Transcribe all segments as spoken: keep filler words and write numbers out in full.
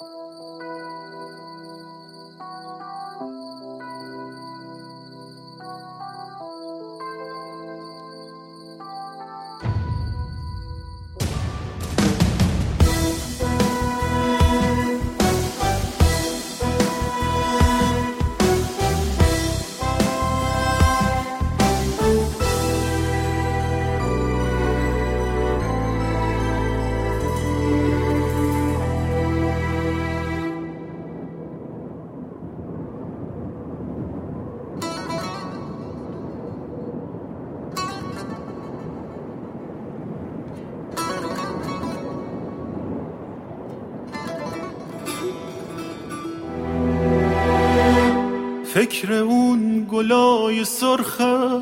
فکر اون گلای سرخه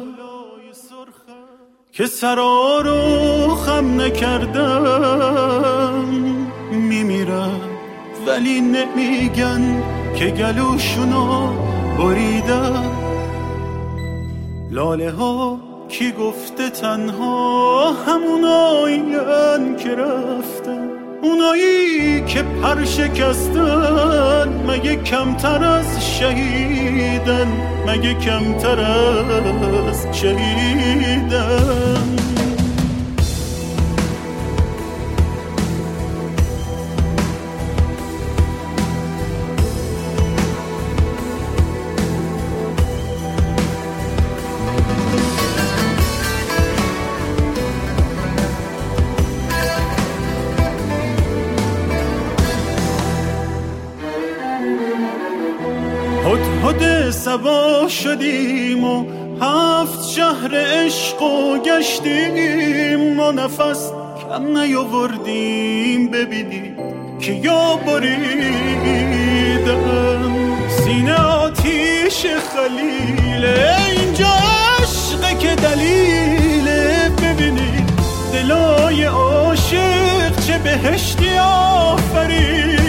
که سرا رو خم نکردم میمیرن ولی نمیگن که گلوشونو بریدن. لاله ها کی گفته تنها همونایین که رفتن، اونایی که پر شکستن مگه کمتر از شهیدن، مگه کمتر از شهیدن. هدهد صبا شدیم و هفت شهر عشق و گشتیم و نفس کم نیاوردیم ببینیم که یا بریدم. سینه آتیش خلیله، اینجا عشقه که دلیله. ببینید دلای عاشق چه بهشتی آفریدم.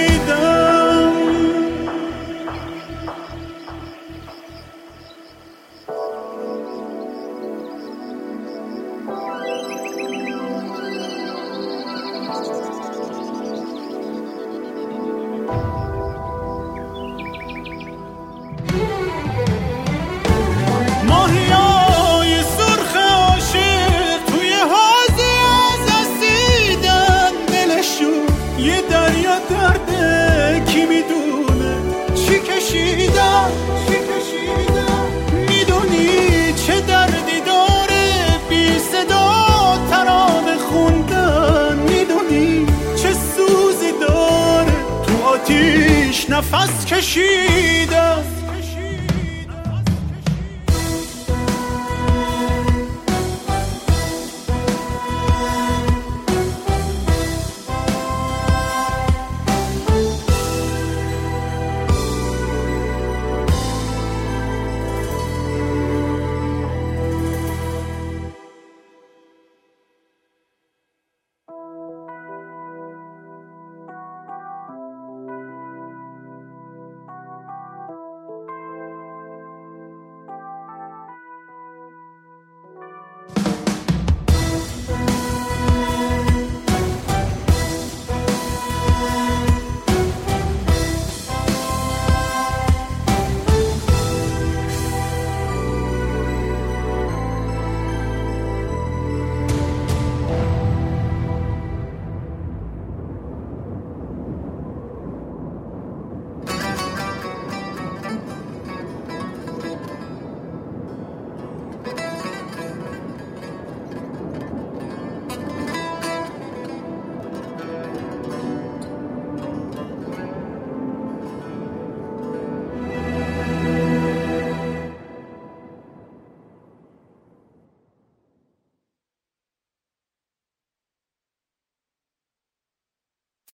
ماهیای سرخ عاشق توی حوضی از اسیدن، دلشون یه دریا درده کی میدونه چی کشیدن، چی کشیدن. میدونی چه دردی داره بی صدا ترانه خوندن، میدونی چه سوزی داره تو آتیش نفس کشیدن.